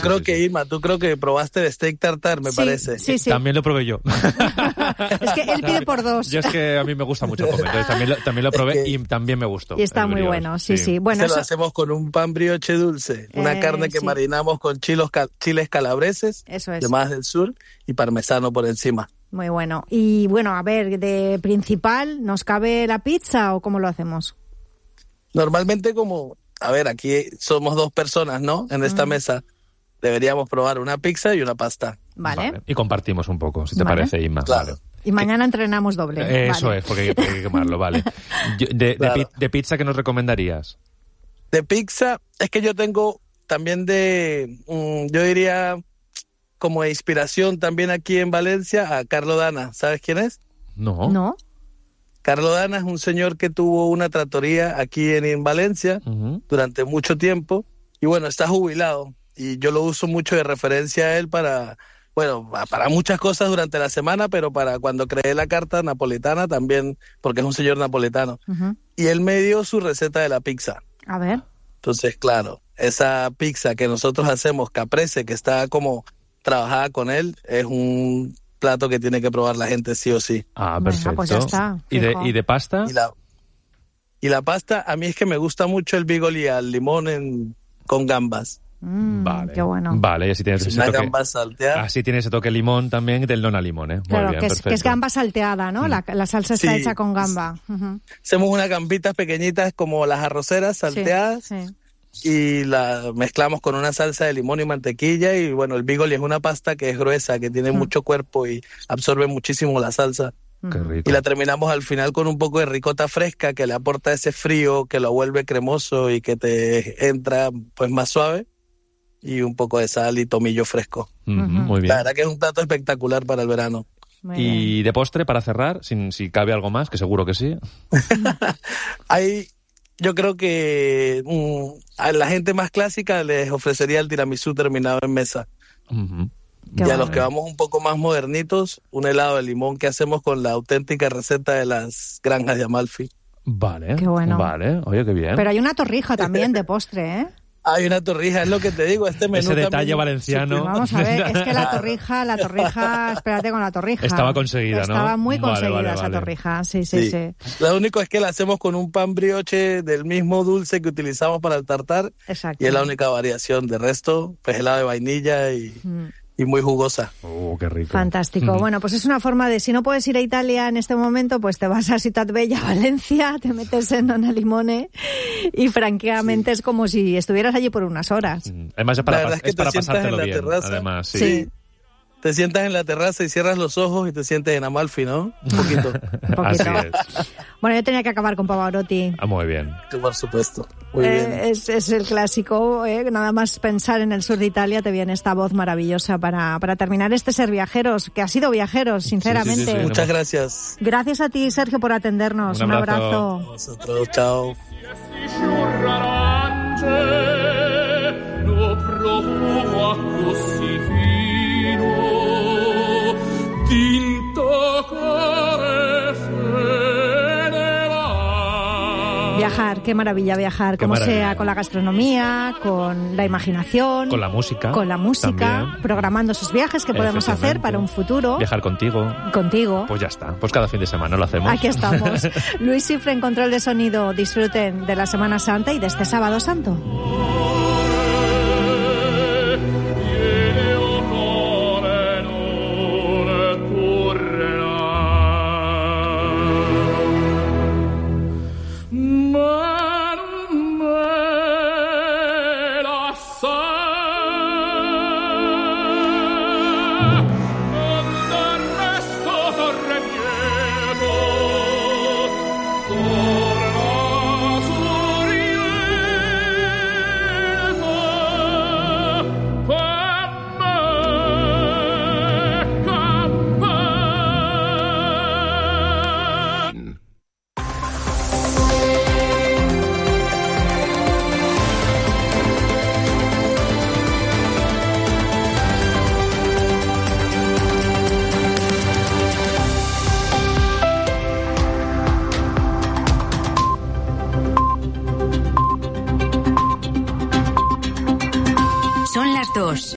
creo que Irma, tú creo que probaste el steak tartar, me parece. Sí. También lo probé yo. Es que él pide por dos. Yo es que a mí me gusta mucho comer, entonces también lo probé y también me gustó. Y está muy bueno, sí. Bueno, lo hacemos con un pan brioche dulce, una carne que marinamos con chiles calabreses, de más del sur, y parmesano por encima. Muy bueno. Y bueno, a ver, de principal, ¿nos cabe la pizza o cómo lo hacemos? Normalmente aquí somos 2 personas, ¿no? En esta mesa deberíamos probar una pizza y una pasta. Vale. Y compartimos un poco, si te parece, Inma. Claro. Y mañana entrenamos doble. Eso es, porque hay que quemarlo, vale. De pizza, ¿qué nos recomendarías? De pizza, es que yo tengo también yo diría, como de inspiración también aquí en Valencia, a Carlo Dana. ¿Sabes quién es? No. Carlo Dana es un señor que tuvo una trattoria aquí en Valencia durante mucho tiempo. Y bueno, está jubilado. Y yo lo uso mucho de referencia a él para muchas cosas durante la semana, pero para cuando creé la carta napolitana también, porque es un señor napolitano. Y él me dio su receta de la pizza. A ver. Entonces, claro, esa pizza que nosotros hacemos, caprese, que está como trabajada con él, es un plato que tiene que probar la gente sí o sí. Ah, perfecto. Pues ya está. ¿Y de pasta? Y la pasta, a mí es que me gusta mucho el bigoli al limón con gambas. Vale, qué bueno. Vale, y así tienes ese toque. Gambas salteadas. Así tiene ese toque limón también del non a limón, ¿eh? Claro, muy bien, que es gamba salteada, ¿no? La salsa está hecha con gamba. Hacemos unas gambitas pequeñitas como las arroceras salteadas. Sí. Y la mezclamos con una salsa de limón y mantequilla. Y bueno, el bigoli es una pasta que es gruesa, que tiene mucho cuerpo y absorbe muchísimo la salsa. Qué rico. Y la terminamos al final con un poco de ricota fresca que le aporta ese frío, que lo vuelve cremoso y que te entra pues más suave. Y un poco de sal y tomillo fresco. Muy bien. La verdad que es un plato espectacular para el verano. Y de postre, para cerrar, si cabe algo más, que seguro que sí. Yo creo que a la gente más clásica les ofrecería el tiramisú terminado en mesa. Y a los que vamos un poco más modernitos, un helado de limón que hacemos con la auténtica receta de las granjas de Amalfi. Vale. Qué bueno. Vale, oye, qué bien. Pero hay una torrija también de postre, ¿eh? Hay una torrija, es lo que te digo, este menú ese detalle también, valenciano. Vamos a ver, es que la torrija, espérate con la torrija. Estaba conseguida, ¿no? Estaba muy conseguida esa vale. torrija, sí. Lo único es que la hacemos con un pan brioche del mismo dulce que utilizamos para el tartar. Exacto. Y es la única variación. De resto, pues helado de vainilla y muy jugosa. Qué rico. Fantástico. Bueno, pues es una forma de, si no puedes ir a Italia en este momento, pues te vas a Ciutat Bella, Valencia, te metes en Nonna Limone y francamente es como si estuvieras allí por unas horas. Además es para pasártelo bien. Terraza, además, sí. Te sientas en la terraza y cierras los ojos y te sientes en Amalfi, ¿no? Un poquito. Así es. Bueno, yo tenía que acabar con Pavarotti. Muy bien. Por supuesto. Muy bien. Es el clásico, nada más pensar en el sur de Italia te viene esta voz maravillosa para terminar este Ser Viajeros, que ha sido Viajeros, sinceramente. Sí. Muchas gracias. Gracias a ti, Sergio, por atendernos. Un abrazo. A vosotros, chao. Viajar, qué maravilla viajar, como sea, con la gastronomía, con la imaginación, con la música, también. Programando esos viajes que podemos hacer para un futuro. Viajar contigo. Pues ya está, pues cada fin de semana lo hacemos. Aquí estamos. Luis Cifre en control de sonido, disfruten de la Semana Santa y de este Sábado Santo.